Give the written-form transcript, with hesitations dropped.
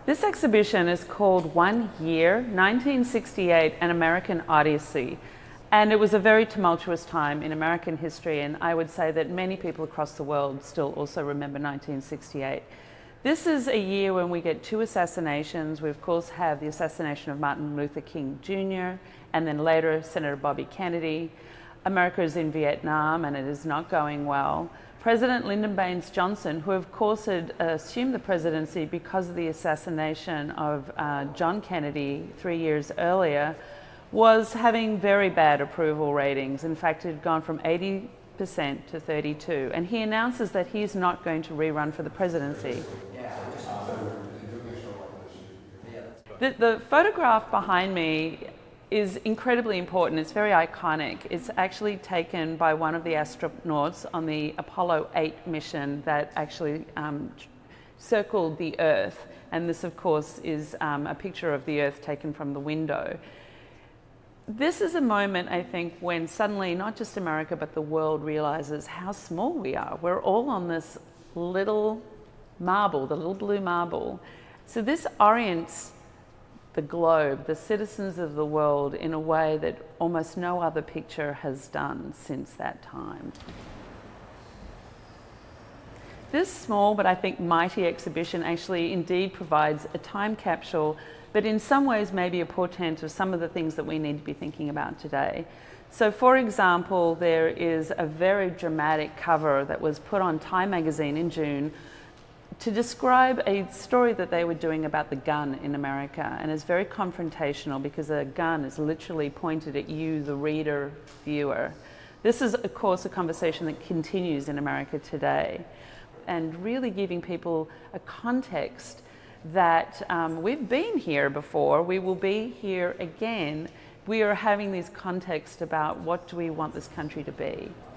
This exhibition is called One Year, 1968, An American Odyssey. And it was a very tumultuous time in American history, and I would say that many people across the world still also remember 1968. This is a year when we get two assassinations. We of course have the assassination of Martin Luther King Jr. and then later Senator Bobby Kennedy. America is in Vietnam and it is not going well. President Lyndon Baines Johnson, who of course had assumed the presidency because of the assassination of John Kennedy 3 years earlier, was having very bad approval ratings. In fact, it had gone from 80% to 32%. And he announces that he's not going to rerun for the presidency. The photograph behind me is incredibly important. It's very iconic. It's actually taken by one of the astronauts on the Apollo 8 mission that actually circled the Earth. And this, of course, is a picture of the Earth taken from the window. This is a moment, I think, when suddenly not just America but the world realizes how small we are. We're all on this little marble, the little blue marble. So this orients the globe, the citizens of the world, in a way that almost no other picture has done since that time. This small but I think mighty exhibition actually indeed provides a time capsule, but in some ways maybe a portent of some of the things that we need to be thinking about today. So for example, there is a very dramatic cover that was put on Time magazine in June to describe a story that they were doing about the gun in America, and it's very confrontational because a gun is literally pointed at you, the reader, viewer. This is of course a conversation that continues in America today, and really giving people a context that we've been here before, we will be here again. We are having these contexts about what do we want this country to be.